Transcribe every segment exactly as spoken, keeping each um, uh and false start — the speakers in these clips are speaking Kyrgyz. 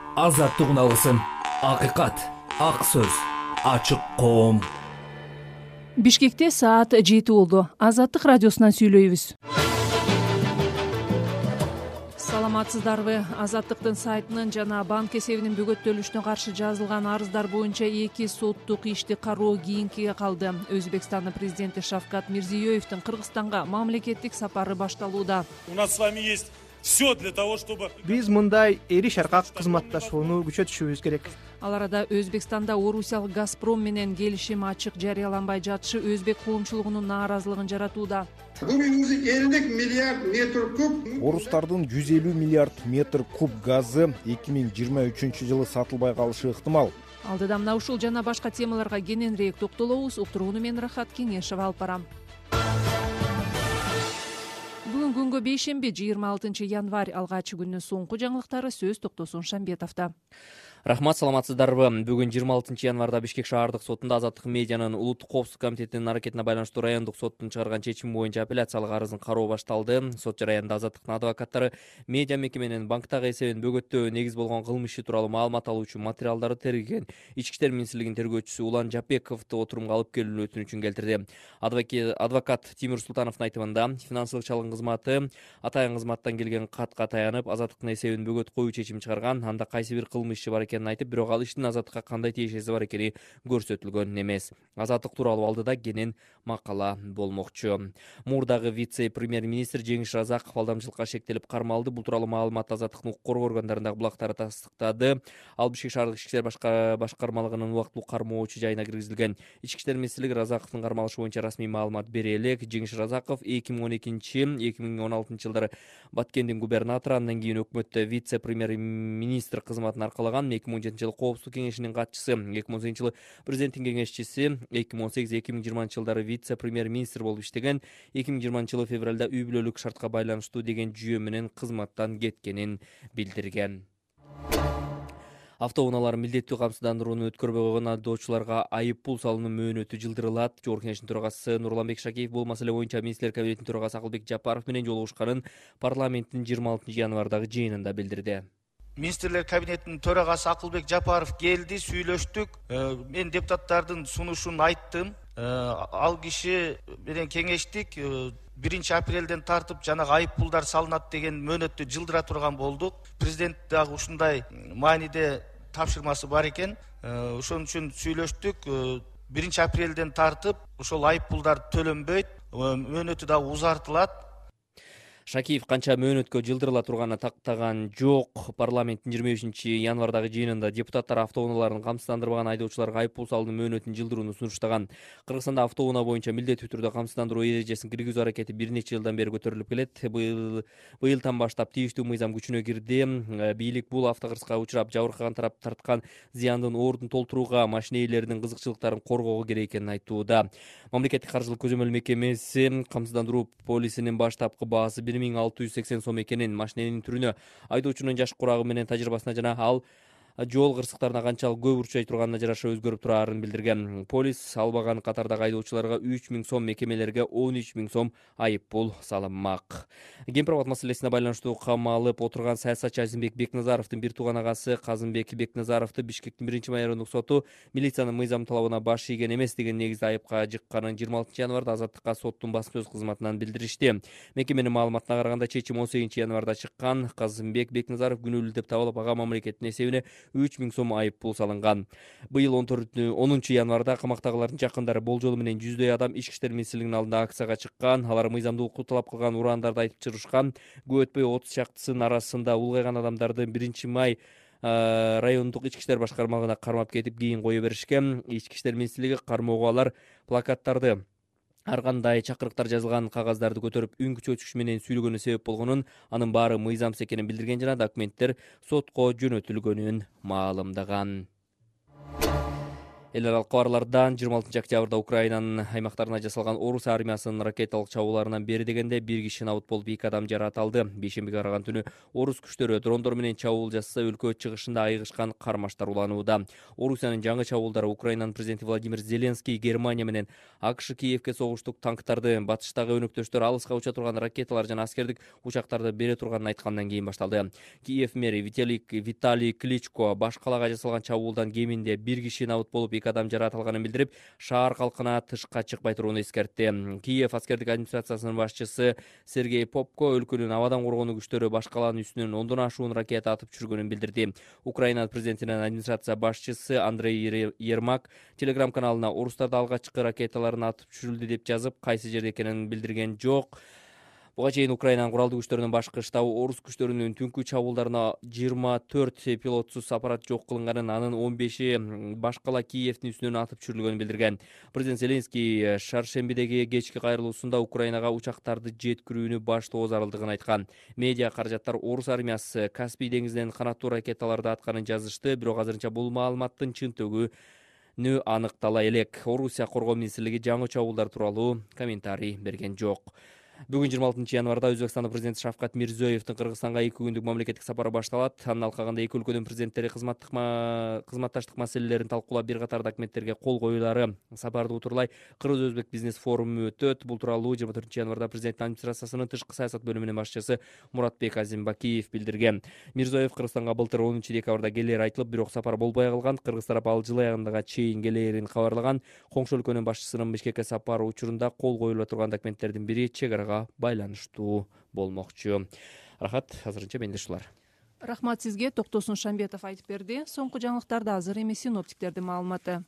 азаттык алгысым, акыйкат, ак сөз, ачык коом. Бишкекте саат жети болду. Азаттык радиосунан сүйлөйбүз. Саламатсыздарбы? Азаттыктын сайтынын жана банк эсебинин бөгөттөлүшүнө каршы жазылган арыздар боюнча эки соттук ишти кароо кийинкиге калды. Өзбекстандын президенти Шавкат Мирзиёевдин Кыргызстанга мамлекеттик сапары башталууда. У нас с вами есть все для того, чтобы... Биз мындай эриш аркак кызматташууну күчөтүшүбүз керек. Ал арада Өзбекстанда Орусиялык Газпром менен келишим ачык жарыяланбай жатышы өзбек коомчулугунун нааразылыгын жаратууда. Орустардын жүз элүү миллиард метр куб газы эки миң жыйырма үчүнчү жылы сатылбай калышы ыктымал. Алдыда мына ушул жана башка темаларга кененирээк токтолобуз. Уктурууну мен Рахат Кеңешева алып барам. Бүгүн күнгө бейшемби жыйырма алтынчы январь алгач күндүн соңку жаңылыктары сөз токтосун Шамбетовдо. Рахмат, саламатсыздарбы? Бүгүн жыйырма алтынчы январда Бишкек шаардык сотунда Азаттык медианын улуттук коопсуздук комитетинин аракетине байланыштуу райондук соттун чыгарган чечими боюнча апелляциялык арызын кароо башталды. Сот жараянда Азаттыктын адвокаттары медиа мекеменин банктагы эсебин бөгөттөө негиз болгон кылмыш иши тууралуу маалымат алуу үчүн материалдарды тергеген Ички иштер министрлигинин тергөөчүсү Улан Жапековду отурумга алып келүүнү өтүнүчүн келтирди. Адвокат Тимир Султановдун айтымында, финансылык чалгын кызматы атайын кызматтан келген катка таянып, Азаттыктын эсебин бөгөт коюу чечими чыгарган. Анда кайсы бир кылмыш иши бар экенин айтып, бирок ал иштин Азаттыкка кандай тиешеси бар экени көрсөтүлгөн эмес. Азаттык тууралуу алдыда кенен макала болмокчу. Мурдагы вице-премьер-министр Жеңиш Разаков алдамчылыкка шектелип кармалды. Бул тууралуу маалыматты Азаттыктын укук коргоо органдарындагы булактары тастыктады. Ал Бишкек шаардык ички иштер башкармалыгынын убактылуу кармоочу жайына киргизилген. Ички иштер министрлиги Разаковдун кармалышы боюнча расмий маалымат бере элек. Жеңиш Разаков эки миң он экинчи эки миң он алтынчы жылдары Баткендин губернатору, андан кийин өкмөттө вице-премьер-министр кызматын аркалаган. эки миң он жетинчи жылы коопсуздук кеңешинин катчысы, эки миң он сегизинчи жылы президенттин кеңешчиси, эки миң он сегиз эки миң жыйырманчы жылдары вице-премьер-министр болуп иштеген. эки миң жыйырманчы жылы февралда үй бүлөлүк шартка байланыштуу деген жүйө менен кызматтан кеткенин билдирген. Автоунаалар милдеттүү камсыздандырууну өткөрбөй койгон айдоочуларга айып пул салуунун мөөнөтү жылдырылат. Жогорку Кеңештин төрагасы Нурланбек Шакеев бул маселе боюнча министрлер кабинетинин төрагасы Акылбек Жапаров менен жолугушканын парламенттин жыйырма алтынчы январдагы жыйынында билдирди. Министрлер кабинетинин төрагасы Акылбек Жапаров келди, сүйлөштүк. Мен депутаттардын сунушун айттым. Ал киши менен кеңештик. биринчи апрелден тартып жанагы айып пулдар салынат деген мөөнөттү жылдыра турган болдук. Президент дагы ушундай мааниде тапшырмасы бар экен. Ошон үчүн сүйлөштүк. биринчи апрелден тартып ошол айып пулдар төлөнбөйт, мөөнөтү дагы узартылат. Шакиев канча мөөнөткө жылдырыла турганына тактаган жок. Парламенттин жыйырма бешинчи январдагы жыйынында депутаттар автоунааларын камсыздандырбаган айдоочуларга айып пул салуунун мөөнөтүн жылдырууну сунуштаган. Кыргызстанда автоунаа боюнча милдеттүү түрдө камсыздандыруу эрежесин киргизүү аракети бир нече жылдан бери көтөрүлүп келет. Быйыл быйылдан баштап тийиштүү мыйзам күчүнө кирди. Бийлик бул автокырсыкка учурап жабыркаган тарап тарткан зыяндын ордун толтурууга, машина ээлеринин кызыкчылыктарын коргоого керек экенин айтууда. Мамлекеттик каржылык көзөмөл мекемеси камсыздандыруу полисинин баштапкы баасы бир миң алты жүз сексен сом экенин, машиненин түрүнө, айдоочунун жаш курагы менен тажрыйбасына жана ал жол кырсыктарына канчалык көп урчай турганына жараша өзгөрүп турарын билдирген. Полис албаган катардагы айдоочуларга үч миң сом, мекемелерге он үч миң сом айып пул салынмак. Кемпир абад маселесине байланыштуу камалып отурган саясатчы Азимбек Бекназаровдун бир тууган агасы Казымбек Бекназаровду Бишкектин биринчи майорундук соту милициянын мыйзам талабына баш ийген эмес деген негизде айыпка жыкканын жыйырма алтынчы январда Азаттыкка соттун басма сөз кызматынан билдиришти. Мекеменин маалыматына караганда чечим он сегизинчи январда чыккан. Казымбек Бекназаров күнөөлүү деп табылып, ага мамлекеттин эсебине үч миң сом айып пул салынган. Быйыл онунчу январда камактагылардын жакындары болжолу менен жүздөй адам Ички иштер министрлигинин алдында акцияга чыккан. Алар мыйзамдуулукту талап кылган ураандарды айтып чыгышкан. Көп өтпөй отуз чактысынын арасында улгайган адамдарды биринчи май райондук ички иштер башкармалыгына кармап кетип, кийин кое беришкен. Ички иштер министрлиги кармоого алар плакаттарды, ар кандай чакырыктар жазылган кагаздарды көтөрүп үн күчөтүш менен сүйлөгөнү себеп болгонун, анын баары мыйзамсыз экенин билдирген жана документтер сотко жөнөтүлгөнүн маалымдаган. Эл аралык кабарлардан жыйырма алтынчы октябрда Украинанын аймактарына жасалган орус армиясынын ракеталык чабууларынан бери дегенде бир киши набыт болуп, эки адам жаракат. Бейшембиге караган түнү орус күчтөрү дрондор менен чабуул жасаса, өлкө чыгышында айыгышкан кармаштар уланууда. Орусиянын жаңы чабуулдары Украинанын президенти Владимир Зеленский Германия менен АКШ Киевке согуштук танктарды, батыштагы өнөктөштөр алыска уча турган ракеталар жана аскердик учактарды бере турганын айткандан кийин башталды. Киев мэри Виталий Кличко баш калаага жасалган чабуулдан кеминде бир киши набыт болуп, эки адам жаракат алганын билдирип, шаар калкына тышка чыкпай турууну эскертти. Киев аскердик администрациясынын башчысы Сергей Попко өлкөнүн абадан коргонуу күчтөрү баш калаанын үстүнөн ондон ашуун ракета атып түшүргөнүн билдирди. Украина президентинин администрация башчысы Андрей Ермак Телеграм каналына орустарда алгачкы ракеталарын атып түшүрүлдү деп жазып, кайсы жерде экенин билдирген жок. Буга чейин Украинанын куралдуу күчтөрүнүн башкы штабы орус күчтөрүнүн түнкү чабуулдарына жыйырма төрт пилотсуз аппарат жок кылынганын, анын он беши баш кала Киевдин үстүнөн атып түшүрүлгөнүн билдирген. Президент Зеленский шаршембидеги кечки кайрылуусунда Украинага учактарды жеткирүүнү баштоо зарылдыгын айткан. Медиа каражаттар орус армиясы Каспий деңизинен канаттуу ракеталарды атканын жазышты, бирок азырынча бул маалыматтын чынтыгы аныктала элек. Орусия коргоо министрлиги жаңы чабуулдар тууралуу комментарий берген жок. Бүгүн жыйырма алтынчы январда Өзбекстандын президенти Шавкат Мирзиёевдин Кыргызстанга эки күндүк мамлекеттик сапары башталат. Анын алкагында эки өлкөнүн президенттери кызматташтык маселелерин талкуулап, бир катар документтерге кол коюлары. Сапарды утурлай Кыргыз-Өзбек бизнес форуму өтөт. Бул тууралуу жыйырма төртүнчү январда президенттин администрациясынын тышкы саясат бөлүмүнүн башчысы Муратбек Азимбакиев билдирген. Мирзиёев Кыргызстанга былтыр онунчу декабрда келери айтылып, бирок сапар болбой калган. Кыргыз тарап ал жыл аягына чейин келерин кабарлаган. Коңшу өлкөнүн башчысынын Бишкекке сапары учурунда кол коюла турган документтердин бири чек арага байланыштуу болмокчу. Рахат, азырынча менде ушулар. Рахмат сизге. Токтосун Шамбетов айтып берди. Соңку жаңылыктарда азыр эми синоптиктердин маалыматы.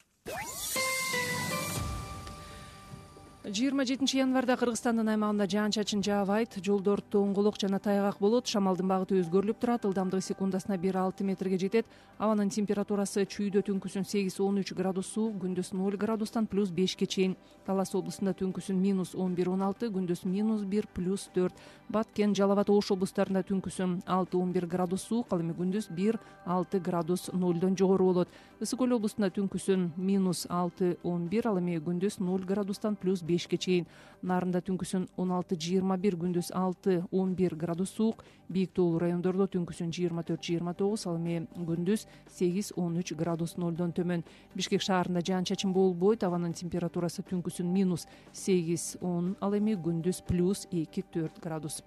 жыйырма жетинчи январда Кыргызстандын аймагында жаан-чачын жаабайт, жолдор тоңгулук жана тайгак болот. Шамалдын багыты өзгөрүлүп турат, ылдамдыгы секундасына бир алты метрге жетет. Абанын температурасы чүйдө түнкүсүн сегиз он үч градус суук, күндүз ноль градустан плюс бешке чейин. Талас облусунда түнкүсүн минус он бир он алты, күндүз минус бир плюс төрт. Баткен, Жалал абад, Ош облустарында түнкүсүн алты он бир градус суук, ал эми күндүз бир алты градус нолдон жогору болот. Ысык көл облусунда түнкүсүн минус алты он бир, ал эми күндүз ноль градустан плюс бешке чейин. Нарында түнкүсүн он алты жыйырма бир, күндүз алты он бир градус суук. Бийик тоолуу райондордо түнкүсүн жыйырма төрт жыйырма тогуз, ал эми күндүз сегиз он үч градус нолдон төмөн. Бишкек шаарында жаан-чачын болбойт, абанын температурасы түнкүсүн минус сегиз он, ал эми күндүз плюс эки төрт градус.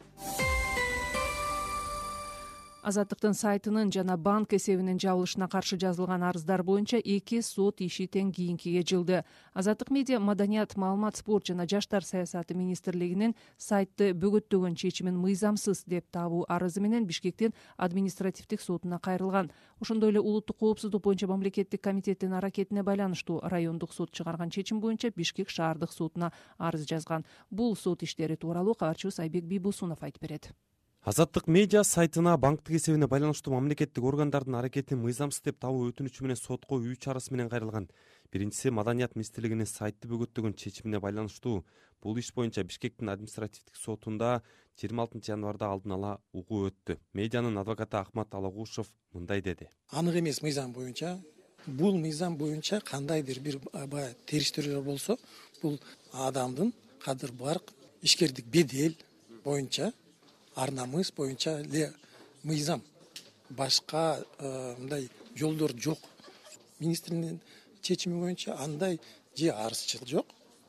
Азаттыктын сайтынын жана банк эсебинин жабылышына каршы жазылган арыздар боюнча эки сот иши тең кийинкиге жылды. Азаттык медиа, маданият, маалымат, спорт жана жаштар саясаты министрлигинин сайтты бөгөттөгөн чечимин мыйзамсыз деп табуу арызы менен Бишкектин административдик сотуна кайрылган. Ошондой эле улуттук коопсуздук боюнча мамлекеттик комитеттин аракетине байланыштуу райондук сот чыгарган чечим боюнча Бишкек шаардык сотуна арыз жазган. Бул сот иштери тууралуу кабарчыбыз Айбек Бийбусунов айтып берет. Азаттык медиа сайтына банктык эсебине байланыштуу мамлекеттик органдардын аракетин мыйзамсыз деп табуу өтүнүчү менен сотко үч арыз менен кайрылган. Биринчиси маданият министрлигинин сайтты бөгөттөгөн чечимине байланыштуу. Бул иш боюнча Бишкектин административдик сотунда жыйырма алтынчы январда алдын ала угуу өттү. Медианын адвокаты Ахмат Алагушев мындай деди. Анык эмес мыйзам боюнча, бул мыйзам боюнча кандайдыр бир баягы териштирүүлөр болсо, бул адамдын кадыр барк ишкердик бедел боюнча, ар намыс боюнча эле мыйзам. Башка мындай жолдор жок. Министрдин чечими боюнча андай же арызчыл жок,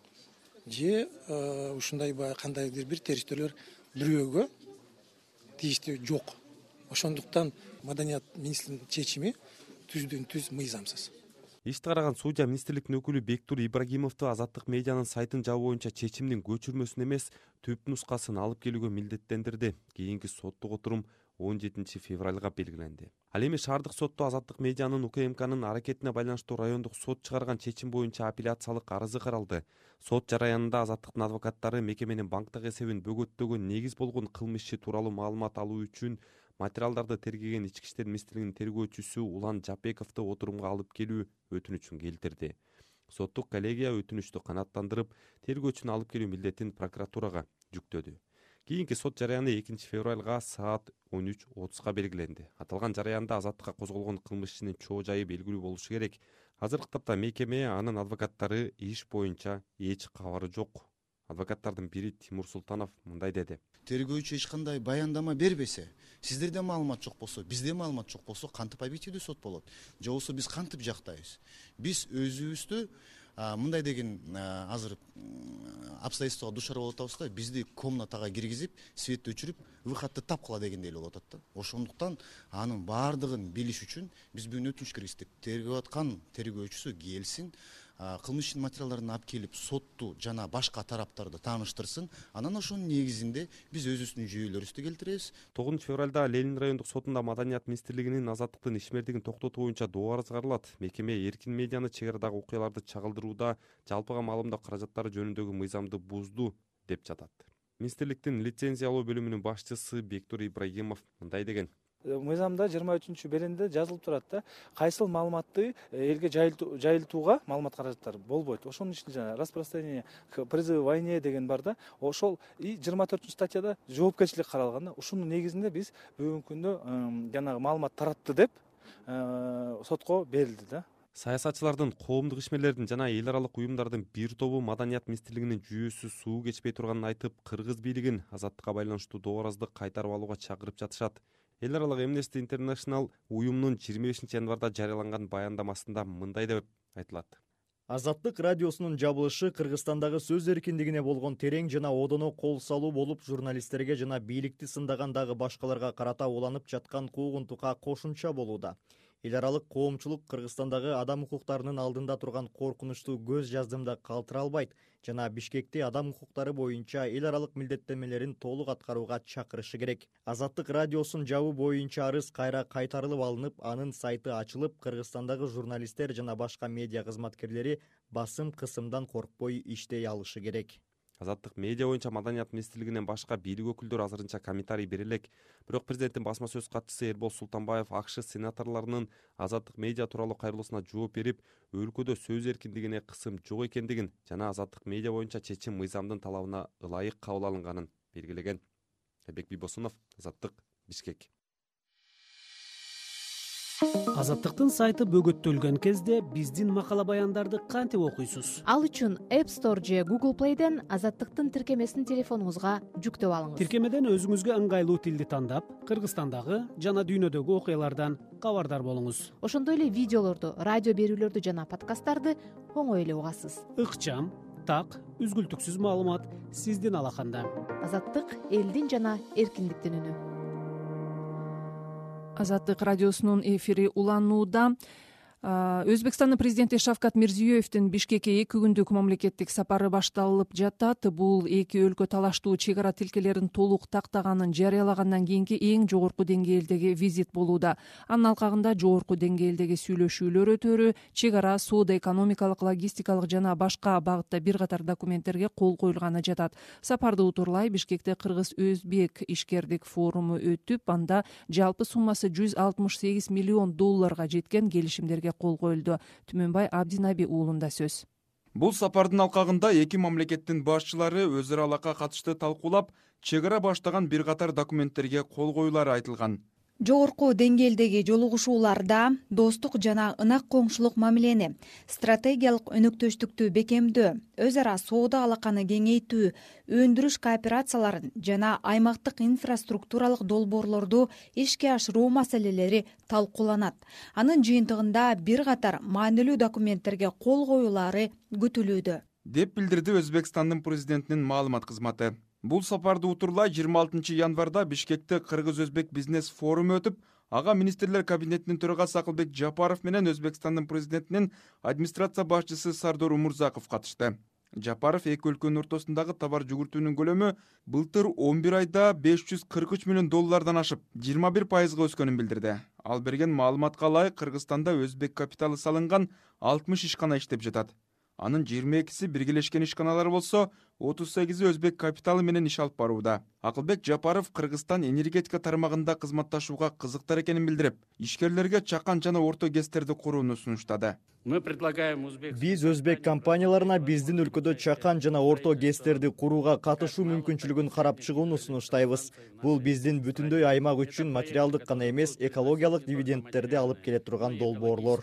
же ушундай баягы кандайдыр бир териштирүүлөр бирөөгө тийиштүү жок. Ошондуктан маданият министрдин чечими түздөн түз мыйзамсыз. Ишти караган судья министрликтин өкүлү Бектур Ибрагимовду азаттык медианын сайтын жабуу боюнча чечимдин көчүрмөсүн эмес, түп нускасын алып келүүгө милдеттендирди. Кийинки соттук отурум он жетинчи февралга белгиленди. Ал эми шаардык сотто азаттык медианын УКМКнын аракетине байланыштуу райондук сот чыгарган чечим боюнча апелляциялык арызы каралды. Сот жараянында азаттыктын адвокаттары мекеменин банктык эсебин бөгөттөгөн негиз болгон кылмыш иши тууралуу маалымат алуу үчүн материалдарды тергеген ички иштер министрлигинин тергөөчүсү Улан Жапековду отурумга алып келүү өтүнүчүн келтирди. Соттук коллегия өтүнүчтү канааттандырып, тергөөчүнү алып келүү милдетин прокуратурага жүктөдү. Кийинки сот жараяны экинчи февралга саат он үч отузга белгиленди. Аталган жараянда азаттыкка козголгон кылмыш ишинин чоо жайы белгилүү болушу керек. Азыркы тапта мекеме анын адвокаттары иш боюнча эч кабары жок. Адвокаттардын бири Тимур Султанов мындай деди. Тергөөчү эч кандай баяндама бербесе, сиздерде маалымат жок болсо, бизде маалымат жок болсо, кантип объективдүү сот болот? Же болбосо биз кантип жактайбыз? Биз өзүбүздү мындай деген азыр обстоятельствого душар болуп атабыз да, бизди комнатага киргизип, светти өчүрүп, выходты тапкыла дегендей эле болуп атат да. Ошондуктан анын баардыгын билиш үчүн биз бүгүн өтүнүч киргиздик. Тергөө аткан тергөөчүсү келсин, кылмыш ишинин материалдарын алып келип, сотту жана башка тараптарды тааныштырсын. Анан ошонун негизинде биз өзүбүздүн жүйөлөрүбүздү келтиребиз. тогузунчу февралда Ленин райондук сотунда Маданият министрлигинин азаттыктын ишмердигин токтотуу боюнча доо арыз каралат. Мекеме эркин медианы чек арадагы окуяларды чагылдырууда жалпыга маалымдоо каражаттары жөнүндөгү мыйзамды бузду деп жатат. Министрликтин лицензиялоо бөлүмүнүн башчысы Бектур Ибрагимов мындай деген. Мыйзамда жыйырма үчүнчү беренде жазылып турат да, кайсыл маалыматты элге жайылтууга маалымат каражаттары болбойт. Ошонун ичинде жана распространение призыв к войне деген бар да. Ошол и жыйырма төртүнчү статьяда жоопкерчилик каралган да. Ушунун негизинде биз бүгүнкү күндө жанагы маалымат таратты деп сотко берилди да. Саясатчылардын, коомдук ишмерлердин жана эл аралык уюмдардын бир тобу Маданият министрлигинин жүйөсү суу кечпей турганын айтып, кыргыз бийлигин азаттыкка байланыштуу доо арызды кайтарып алууга чакырып жатышат. Эл аралык Amnesty International уюмдун жыйырма бешинчи январда жарыяланган баяндамасында мындай деп айтылат. Азаттык радиосунун жабылышы Кыргызстандагы сөз эркиндигине болгон терең жана одоно кол салуу болуп, журналисттерге жана бийликти сындагандагы башкаларга карата уланып жаткан куугунтукка кошумча болууда. Эл аралык коомчулук Кыргызстандагы адам укуктарынын алдында турган коркунучтуу көз жаздымда калтыра албайт жана Бишкекти адам укуктары боюнча эл аралык милдеттенмелерин толук аткарууга чакырышы керек. Азаттык радиосун жабуу боюнча арыз кайра кайтарылып алынып, анын сайты ачылып, Кыргызстандагы журналисттер жана башка медиа кызматкерлери басым кысымдан коркпой иштей алышы керек. Азаттык медиа боюнча Маданият министрлигинен башка бийлик өкүлдөрү азырынча комментарий бере элек. Бирок президенттин басма сөз катчысы Эрбол Султанбаев АКШ сенаторлорунун Азаттык медиа тууралуу кайрылуусуна жооп берип, өлкөдө сөз эркиндигине кысым жок экендигин жана Азаттык медиа боюнча чечим мыйзамдын талабына ылайык кабыл алынганын белгилеген. Эбек Бибосунов, Азаттык, Бишкек. Азаттыктын сайты бөгөттөлгөн кезде биздин макала баяндарды кантип окуйсуз? Ал үчүн App Store же Google Play'ден Азаттыктын тиркемесин телефонуңузга жүктөп алыңыз. Тиркемеден өзүңүзгө ыңгайлуу тилди тандап, Кыргызстандагы жана дүйнөдөгү окуялардан кабардар болуңуз. Ошондой эле видеолорду, радио берүүлөрдү жана подкасттарды оңой эле угасыз. Ыкчам, так, үзгүлтүксүз маалымат сиздин алаканда. Азаттык элдин жана эркиндиктин үнү. Азаттык радиосунун эфири уланууда. Өзбекстандын президенти Шавкат Мирзиёевдин Бишкекке эки күндүк мамлекеттик сапары башталып жатат. Бул эки өлкө талаштуу чек ара тилкелерин толук тактаганын жарыялагандан кийинки эң жогорку деңгээлдеги визит болууда. Анын алкагында жогорку деңгээлдеги сүйлөшүүлөр өтөрү, чек ара, соода, экономикалык, логистикалык жана башка багытта бир катар документтерге кол коюлганы жатат. Сапарды утурлай Бишкекте кыргыз-өзбек ишкердик форуму өтүп, анда жалпы суммасы жүз алтымыш сегиз миллион долларга жеткен келишимдерге кол коюлду. Түмөнбай Абдинаби уулунда сөз. Бул сапардын алкагында эки мамлекеттин башчылары өз ара алакка катышты талкуулап, чек ара баштаган бир катар документтерге кол коюулары айтылган. Жогорку деңгээлдеги жолугушууларда достук жана ынак коңшулук мамилени, стратегиялык өнөктөштүктү бекемдөө, өз ара соода алаканы кеңейтүү, өндүрүш кооперацияларын жана аймактык инфраструктуралык долбоорлорду ишке ашыруу маселелери талкууланат. Анын жыйынтыгында бир катар маанилүү документтерге кол коюулары күтүлүүдө, деп билдирди Өзбекстандын президентинин маалымат кызматы. Бул сапарды утурлай жыйырма алтынчы январда Бишкекте Кыргыз-Өзбек бизнес форуму өтүп, ага министрлер кабинетинин төрагасы Акылбек Жапаров менен Өзбекстандын президентинин администрация башчысы Сардор Умурзаков катышты. Жапаров эки өлкөнүн ортосундагы товар жүгүртүүнүн көлөмү былтыр он бир айда беш жүз кырк үч миллион доллардан ашып, жыйырма бир пайызга өскөнүн билдирди. Ал берген маалыматка ылайык Кыргызстанда өзбек капиталы салынган алтымыш ишкана иштеп жатат. Анын жыйырма экиси биргелешкен ишканалар болсо, отуз сегизи өзбек капиталы менен иш алып барууда. Акылбек Жапаров Кыргызстан энергетика тармагында кызматташууга кызыктар экенин билдирип, ишкерлерге чакан жана орто гэстерди курууну сунуштады. Биз өзбек компанияларына биздин өлкөдө чакан жана орто гэстерди курууга катышуу мүмкүнчүлүгүн карап чыгууну сунуштайбыз. Бул биздин бүтүндөй аймак үчүн материалдык гана эмес, экологиялык дивидендтерди алып келе турган долбоорлор.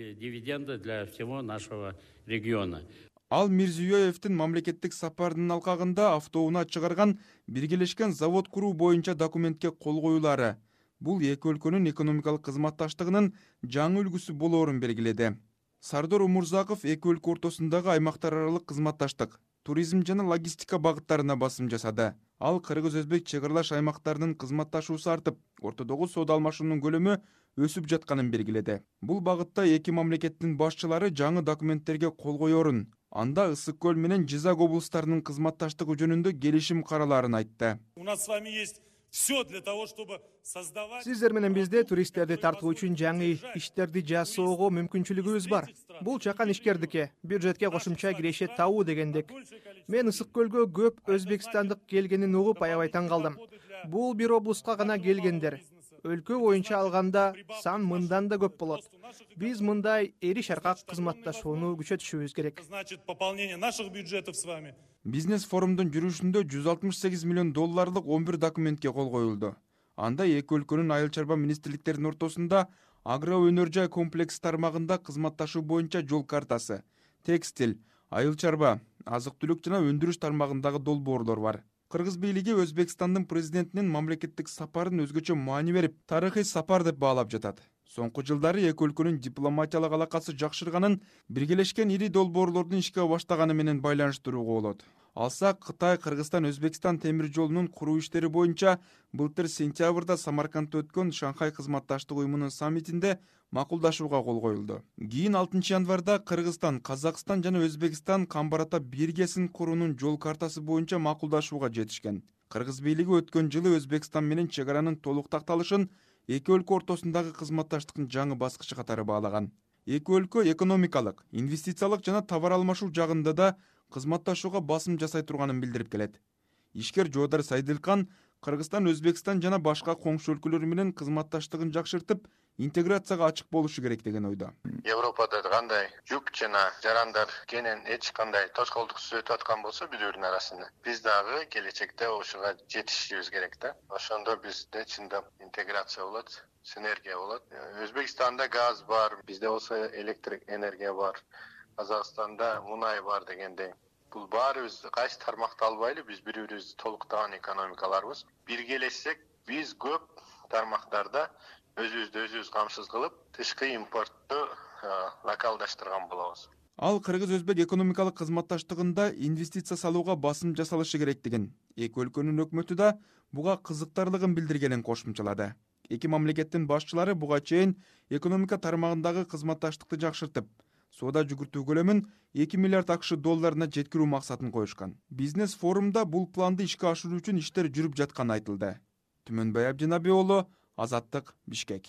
Ал Мирзиёевдин мамлекеттик сапарынын алкагында автоунаа чыгарган биргелешкен завод куруу боюнча документке кол коюлары. Бул эки өлкөнүн экономикалык кызматташтыгынын жаңы үлгүсү болоорун белгиледи. Сардор Умурзаков эки өлкө ортосундагы аймактар аралык кызматташтык, туризм жана логистика багыттарына басым жасады. Ал кыргыз-өзбек чек аралаш аймактарынын кызматташуусу артып, ортодогу соода алмашуунун көлөмү өсүп жатканын белгиледи. Бул багытта эки мамлекеттин башчылары жаңы документтерге кол коерун, анда Ысык көл менен Жизак облустарынын кызматташтыгы жөнүндө келишим каралаарын айтты. У нас с вами есть все для того, чтобы создавать... Сиздер менен бизде туристтерди тартуу үчүн жаңы иштерди жасоого мүмкүнчүлүгүбүз бар. Бул чакан ишкердикке, бюджетке кошумча кирешет табуу дегендик. Мен Ысык көлгө көп өзбекстандык келгенин угуп аябай таң калдым. Бул бир облустка гана келгендер. Өлкө боюнча алганда сан мындан да көп болот. Биз мындай эри шаркак кызматташууну күчөтүшүбүз керек. Значит, пополнение наших бюджетов с вами. Бизнес форумдун жүрүшүндө жүз алтымыш сегиз миллион долларлык он бир документке кол коюлду. Анда эки өлкөнүн айыл чарба министрликтеринин ортосунда агро өнөр жай комплекс тармагында кызматташуу боюнча жол картасы, текстиль, айыл чарба, азык түлүк жана өндүрүш тармагындагы долбоорлор бар. Кыргыз бийлиги Өзбекстандын президентинин мамлекеттик сапарын өзгөчө маани берип, тарыхый сапар деп баалап жатат. Соңку жылдары эки өлкөнүн дипломатиялык алакасы жакшырганын биргелешкен ири долбоорлордун ишке баштаганы менен байланыштырууга болот. Алсак, Кытай, Кыргызстан, Өзбекстан темир жолунун куруу иштери боюнча былтыр сентябрда Самаркандда өткөн Шанхай кызматташтык уюмунун саммитинде макулдашууга кол коюлду. Кийин алтынчы январда Кыргызстан, Казакстан жана Өзбекстан Камбарата биргесин куруунун жол картасы боюнча макулдашууга жетишкен. Кыргыз бийлиги өткөн жылы Өзбекстан менен чек аранын толук такталышын эки өлкө ортосундагы кызматташтыктын жаңы баскычы катары баалаган. Эки өлкө экономикалык, инвестициялык жана товар алмашуу жагында да кызматташууга басым жасай турганын билдирип келет. Ишкер Жоодар Сайдылкан Кыргызстан, Өзбекстан жана башка коңшу өлкөлөр менен кызматташтыгын жакшыртып, интеграцияга ачык болушу керек деген ойдо. Европада кандай жүк жана жарандар кенен эч кандай тосқолдуксуз өтүп аткан болсо биз өрүн арасында, биз дагы келечекте ошого жетишибиз керек да. Ошондо бизде чындап интеграция болот, синергия болот. Өзбекстанда газ бар, бизде болсо электрик энергия бар. Казакстанда мунай бар дегендей. Бул баарыбыз кайсы тармакты албайлы, биз бири-бирибизди толуктаган экономикаларбыз. Биргелешсек, биз көп тармактарда өзүбүздү өзүбүз камсыз кылып, тышкы импортту локалдаштырган болобуз. Ал кыргыз-өзбек экономикалык кызматташтыгында инвестиция салууга басым жасалышы керектигин, эки өлкөнүн өкмөтү да буга кызыктарлыгын билдиргенин кошумчалады. Эки мамлекеттин башчылары буга чейин экономика тармагындагы кызматташтыкты жакшыртып, соода жүгүртүү көлөмүн эки миллиард акш долларына жеткирүү максатын коюшкан. Бизнес форумда бул планды ишке ашыруу үчүн иштер жүрүп жатканы айтылды. Түмөнбай Абдинабий уулу, Азаттык, Бишкек.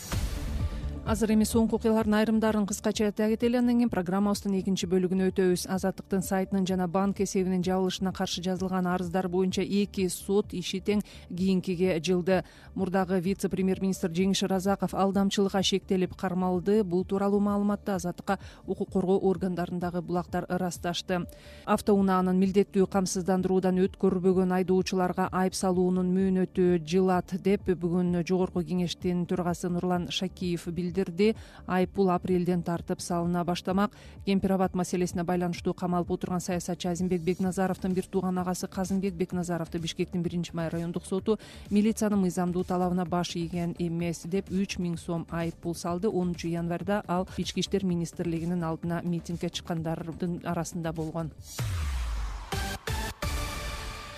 Азыр эми соңку окуялардын айрымдарын кыскача айтып кетели, андан кийин программабыздын экинчи бөлүгүнө өтөбүз. Азаттыктын сайтынын жана банк эсебинин жабылышына каршы жазылган арыздар боюнча эки сот иши тең кийинкиге жылды. Мурдагы вице-премьер-министр Жеңиш Разаков алдамчылыкка шектелип кармалды. Бул тууралуу маалыматты Азаттыкка укук коргоо органдарындагы булактар ырасташты. Автоунаанын милдеттүү камсыздандыруудан өткөрбөгөн айдоочуларга айып салуунун мөөнөтү жылат деп бүгүн Жогорку кеңештин төрагасы Нурлан Шакиев билдирди. Айыппул апрелден тартып салына баштамак. Кемпир абад маселесине байланыштуу камалып отурган саясатчы Азимбек Бекназаровдун бир тууган агасы Казымбек Бекназаровду Бишкектин биринчи май райондук соту милициянын мыйзамдуу талабына баш ийген эмес деп үч миң сом айыппул салды. онунчу январда ал Ички иштер министрлигинин алдына митингге чыккандардын арасында болгон.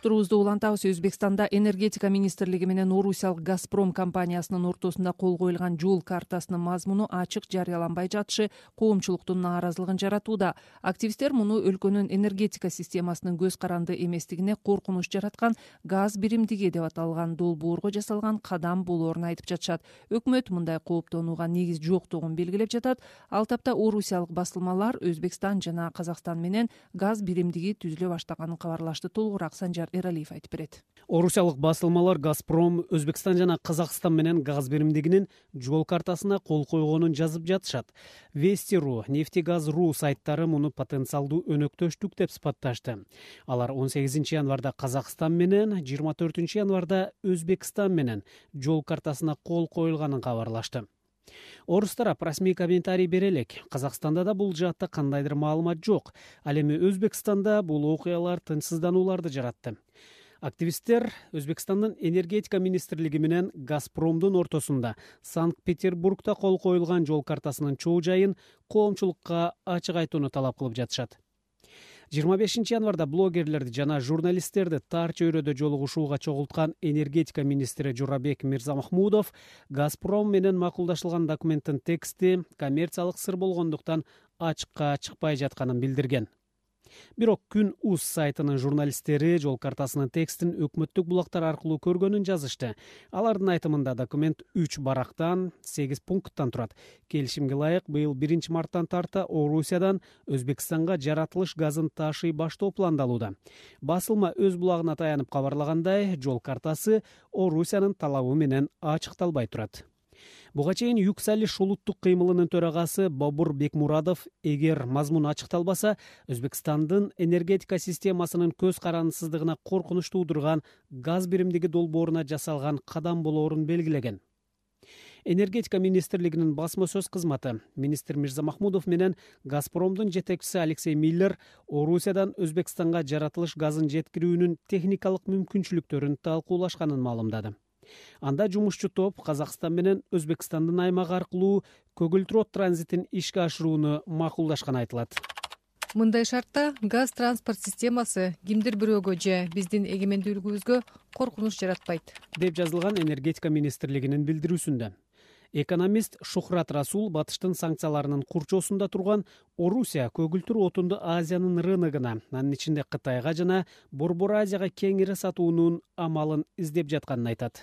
уктуруубузду улантабыз. Өзбекстанда энергетика министрлиги менен орусиялык Газпром компаниясынын ортосунда кол коюлган жол картасынын мазмуну ачык жарыяланбай жатышы коомчулуктун нааразылыгын жаратууда. Активисттер муну өлкөнүн энергетика системасынын көз каранды эместигине коркунуч жараткан газ биримдиги деп аталган долбоорго жасалган кадам болоорун айтып жатышат. Өкмөт мындай кооптонууга негиз жоктугун белгилеп жатат. Ал тапта орусиялык басылмалар Өзбекстан жана Казакстан менен газ биримдиги түзүлө баштаганын кабарлашты. Толугураак Санжар Эралиев айтып берет. Орусиялык басылмалар Газпром Өзбекстан жана Казакстан менен газ биримдигинин жол картасына кол койгонун жазып жатышат. Вести.ру, Нефтегаз.ру сайттары муну потенциалдуу өнөктөштүк деп сыпатташты. Алар он сегизинчи январда Казакстан менен, жыйырма төртүнчү январда Өзбекстан менен жол картасына кол коюлганын кабарлашты. Орус тарап расмий комментарий бере элек. Казакстанда да бул жаатта кандайдыр маалымат жок. Ал эми Өзбекстанда бул окуялар тынчсызданууларды жаратты. Активисттер Өзбекстандын энергетика министрлиги менен Газпромдун ортосунда Санкт-Петербургда кол коюлган жол картасынын чоо жайын коомчулукка ачык айтууну талап кылып жатышат. жыйырма бешинчи январда блогерлерди жана журналисттерди тар чөйрөдө жолугушууга чогулткан энергетика министри Журабек Мирзамахмудов Газпром менен макулдашылган документтин тексти коммерциялык сыр болгондуктан ачыкка чыкпай жатканын билдирген. Бирок Күн Уз сайтынын журналисттери жол картасынын текстин өкмөттүк булактар аркылуу көргөнүн жазышты. Алардын айтымында документ үч барактан, сегиз пункттан турат. Келишимге ылайык быйыл биринчи марттан тарта Орусиядан Өзбекстанга жаратылыш газын ташый баштоо пландалууда. Басылма өз булагына таянып кабарлагандай, жол картасы Орусиянын талабы менен ачыкталбай турат. Буга чейин Юксалиш улуттук кыймылынын төрагасы Бабур Бекмурадов эгер мазмун ачыкталбаса, Өзбекстандын энергетика системасынын көз карандысыздыгына коркунуч туудурган газ биримдиги долбооруна жасалган кадам болоорун белгилеген. Энергетика министрлигинин басма сөз кызматы министр Мирзамахмудов менен Газпромдун жетекчиси Алексей Миллер Орусиядан Өзбекстанга жаратылыш газын жеткирүүнүн техникалык мүмкүнчүлүктөрүн талкуулашканын маалымдады. Анда жумушчу топ Казакстан менен Өзбекстандын аймагы аркылуу көгүлтүр от транзитин ишке ашырууну макулдашканы айтылат. Мындай шартта газ транспорт системасы кимдир бирөөгө же биздин эгемендүүлүгүбүзгө коркунуч жаратпайт, деп жазылган энергетика министрлигинин билдирүүсүндө. Экономист Шухрат Расул батыштын санкцияларынын курчоосунда турган Орусия көгүлтүр отунду Азиянын рыногуна, анын ичинде Кытайга жана Борбор Азияга кеңири сатуунун амалын издеп жатканын айтат.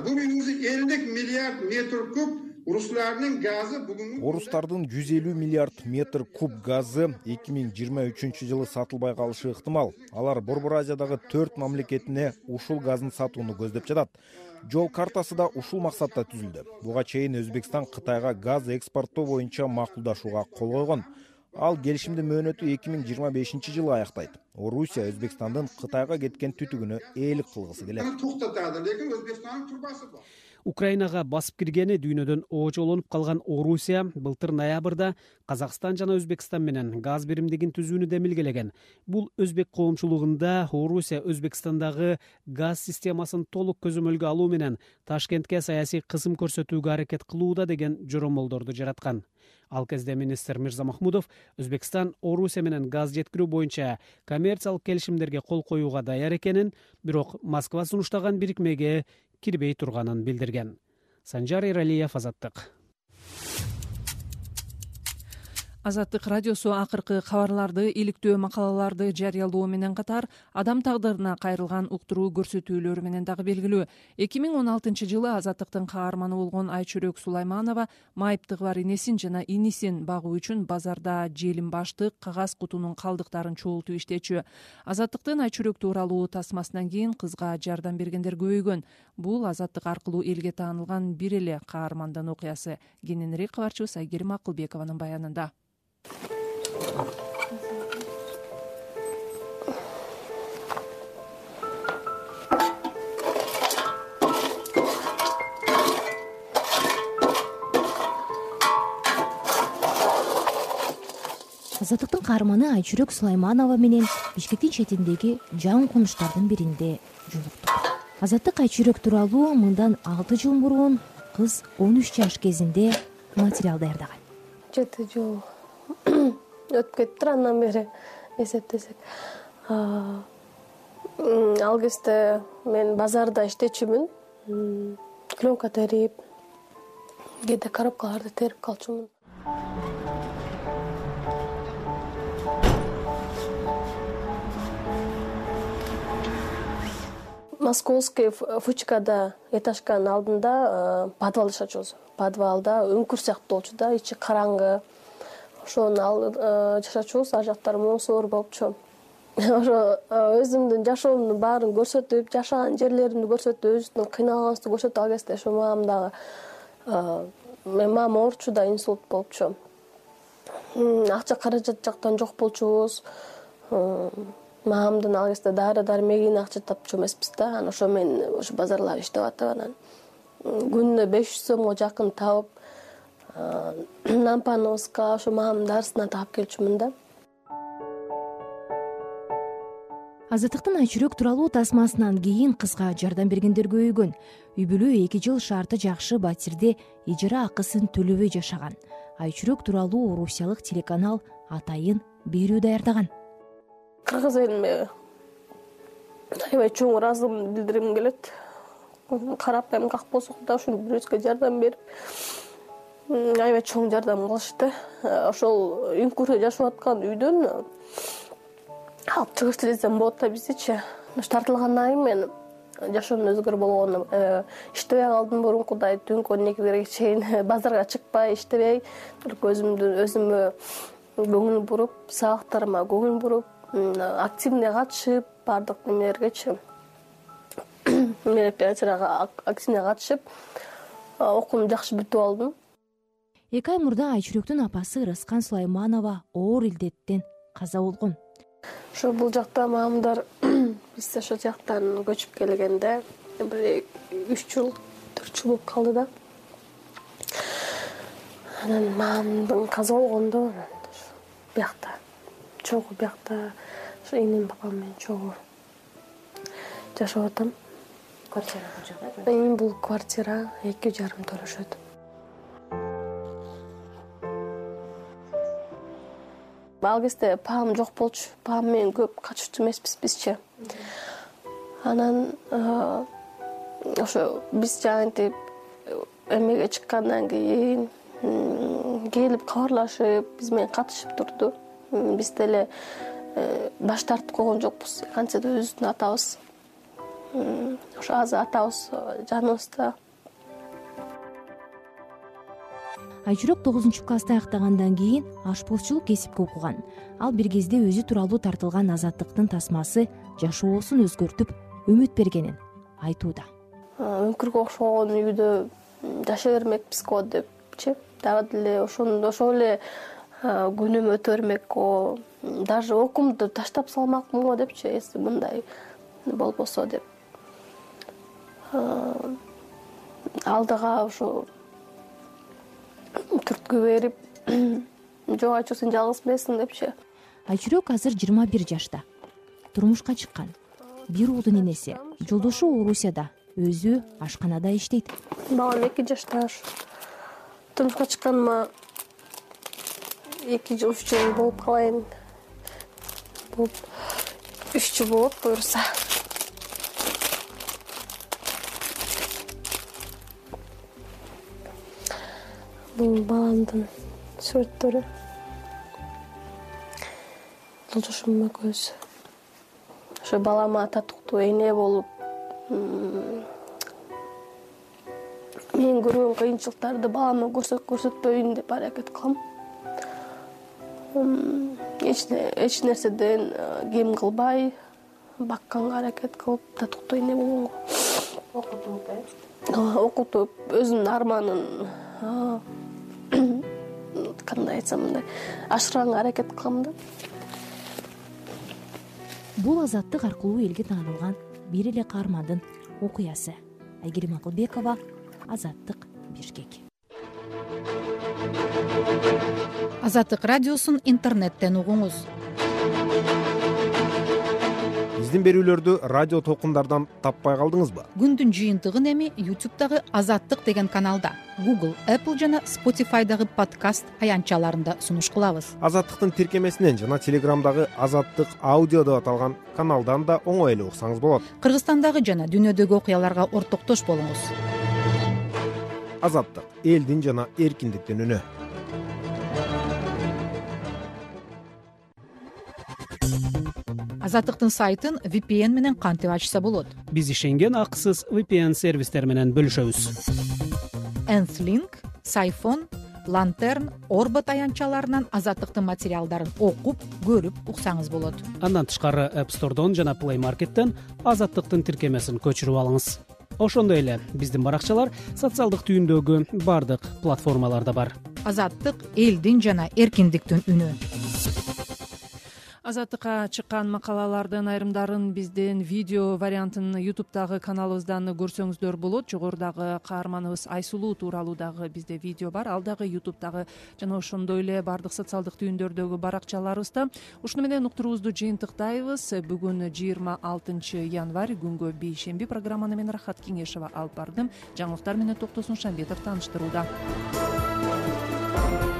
Орустардын жүз элүү миллиард метр куб газы эки миң жыйырма үчүнчү жылы сатылбай калышы ыктымал. Алар Борбор Азиядагы төрт мамлекетине ушул газын сатууну көздөп жатат. Жол картасы да ушул максатта түзүлдү. Буга чейин Өзбекстан Кытайга газ экспорттоо боюнча макулдашууга кол койгон. Ал келишимдин мөөнөтү эки миң жыйырма бешинчи жылы аяктайт. Орусия Өзбекстандын Кытайга кеткен түтүгүнө ээлик кылгысы келет. Украинага басып киргени дүйнөдөн очолонуп калган Орусия былтыр ноябрда Казакстан жана Өзбекстан менен газ биримдигин түзүүнү демилгелеген. Бул өзбек коомчулугунда Орусия Өзбекстандагы газ системасын толук көзөмөлгө алуу менен Ташкентке саясий кысым көрсөтүүгө аракет кылууда деген жоромолдорду жараткан. Ал кезде министр Мирзамахмудов Өзбекстан Орусия менен газ жеткирүү боюнча коммерциялык келишимдерге кол коюуга даяр экенин, бирок Москва сунуштаган бирикмеге кирбей турганын билдирген. Санжар Эралиев, Азаттык. Азаттык радиосу акыркы кабарларды, иликтөө макалаларды жарыялоо менен катар адам тагдырына кайрылган уктуруу көрсөтүүлөрү менен дагы белгилүү. эки миң он алтынчы жылы Азаттыктын каарманы болгон Айчүрөк Сулайманова майыптыгы бар энесин жана инисин багуу үчүн базарда желим баштык, кагаз кутунун калдыктарын чогултуп иштечү. Азаттыктын Айчүрөктү уралуу тасмасынан кийин кызга жардам бергендер көбөйгөн. Бул Азаттык аркылуу элге таанылган бир эле каармандын окуясы. Кененирээк кабарчыбыз Айгерим Акылбекованын баянында. Азаттыктын каарманы Айчүрөк Сулайманова менен Бишкектин четиндеги жан конуштардын биринде жолуктук. Азаттык Айчүрөк тууралуу мындан алты жыл мурун кыз он үч жаш кезинде материал даярдаган. жети жыл өтүп кетиптир андан бери эсептесек. Ал кезде мен базарда иштечүмүн. Пленка терип, кээде коробкаларды терип калчумун. Московский фучкада этажканын алдында подвал жашачубуз. Подвалда үңкүр сыяктуу болчу да, ичи караңгы. Ошону алып жашачубуз, ар жактары мусор болчу. Ошо өзүмдүн жашоомдун баарын көрсөтүп, жашаган жерлеримди көрсөтүп, өзүмдүн кыйналганыбызды көрсөтүп, ал кезде ошо мамам дагы мен мамам ооручу да, инсульт болчу. Акча каражат жактан жок болчубуз. Мамамдын ал кезде дары дармегине акча тапчу эмеспиз да. Анан ошо мен ошо базарларда иштеп атып, анан күнүнө беш жүз сомго жакын табып, Нампановска ошо мамамдын дарысына таап келчүмүн да. Азаттыктын Айчүрөк тууралуу тасмасынан кийин кызга жардам бергендер көбөйгөн. Үй бүлө эки жыл шарты жакшы батирде ижара акысын төлөбөй жашаган. Айчүрөк тууралуу орусиялык телеканал атайын берүү даярдаган. Кыргыз элиме аябай чоң ыраазылыгымды билдиргим келет. Карапайым как болсок да ушул бирөөсүгө жардам берип, аябай чоң жардам кылышты. Ошол үңкүрдө жашап аткан үйдөн алып чыгышты десем болот да биздичи. Тартылгандан кийин мен жашоомдун өзгөрүп болгону иштебей калдым мурункудай түнкү он экилерге чейин базарга чыкпай иштебей, өзүмдүн өзүмө көңүл буруп, сабактарыма көңүл буруп, активный катышып, бардык немелергечи. Мероприятияга активный катышып, окуумду жакшы бүтүп алдым. Эки ай мурда Айчүрөктүн апасы Ырыскан Сулайманова оор илдеттен каза болгон. Ошо бул жакта мамамдар биз ошол жактан көчүп келгенде бир үч жыл, төрт жыл болуп калды да. Анан мамамдын каза болгондо биякта, чогуу биякта, ошо энем папам менен чогуу жашап атам. Квартира бул жакта? Эми бул квартира эки жарым төлөшөт. Ал кезде папам жок болчу. Папам менен көп каччу эмеспиз бизчи. Анан ошо биз жантип эмеге чыккандан кийин келип кабарлашып, биз менен катышып турду. Биз деле баш тартып койгон жокпуз. Кантсе да өзүбүздүн атабыз. Ошо азыр атабыз жаныбызда. Айчүрөк тогузунчу классты аяктагандан кийин ашпозчулук кесипке окуган. Ал бир кезде өзү тууралуу тартылган Азаттыктын тасмасы жашоосун өзгөртүп, үмүт бергенин айтууда. Өңкүргө окшогон үйдө жашай бермекпиз го депчи. Дагы деле ошондо ошол эле күнүм өтө бермек го. Даже окуумду таштап салмакмын го депчи, эси мындай болбосо деп. Алдыга ошо түрткү берип, жок ачуу сен жалгыз эмессиң депчи. Айчүрөк азыр жыйырма бир жашта. Турмушка чыккан. Бир уулдун энеси. Жолдошу Орусияда, өзү ашканада иштейт. Балам эки жашта. Турмушка чыкканыма эки жыл, үч жыл болуп калайын. Бул үч жыл болот буюрса. Бул баламдын сүрөттөрү. Жолдошум экөөбүз. Ошо балама татыктуу эне болуп, мен көргөн кыйынчылыктарды балама көрсөтпөйүн деп аракет кылам. Эч нерседен кем кылбай, бакканга аракет кылып, татыктуу эне болгонго. Окутуп, э? Окутуп, өзүмдүн арманын кандай айтсам мындай ашырганга аракет кылам да. Бул Азаттык аркылуу элге таанылган бир эле каармандын окуясы. Айгерим Акылбекова, Азаттык, Бишкек. Азаттык радиосун интернеттен угуңуз. биздин берүүлөрдү радио толкундардан таппай калдыңызбы? Күндүн жыйынтыгын эми ютубтагы Азаттык деген каналда, Google, Apple жана Spotify'дагы подкаст аянтчаларында сунуш кылабыз. Азаттыктын тиркемесинен жана Телеграмдагы Азаттык аудио деп аталган каналдан да оңой эле уксаңыз болот. Кыргызстандагы жана дүйнөдөгү окуяларга ортоктош болуңуз. Азаттык, элдин жана эркиндиктин үнү. Азаттыктын сайтын ви пи эн менен кантип ачса болот? Биз ишенген акысыз ви пи эн сервистер менен бөлүшөбүз. Nthling, Сайфон, Lantern, Orbit аянтчаларынан Азаттыктын материалдарын окуп, көрүп уксаңыз болот. Андан тышкары App Store'дон жана Play Market'тен Азаттыктын тиркемесин көчүрүп алыңыз. Ошондой эле биздин баракчалар социалдык түйүндөгү бардык платформаларда бар. Азаттык элдин жана эркиндиктин үнү. Азаттыкка чыккан макалалардын айрымдарын биздин видео вариантын ютубтагы каналыбыздан көрсөңүздөр болот. Жогорудагы каарманыбыз Айсулуу тууралуу дагы бизде видео бар. Ал дагы ютубтагы жана ошондой эле бардык социалдык түйүндөрдөгү баракчаларыбызда. Ушуну менен уктуруубузду жыйынтыктайбыз. Бүгүн жыйырма алтынчы январь, күнгө бейшемби. Программаны мен Рахат Кеңешова алып бардым. Жаңылыктар менен Токтосун Шамбетов тааныштырууда.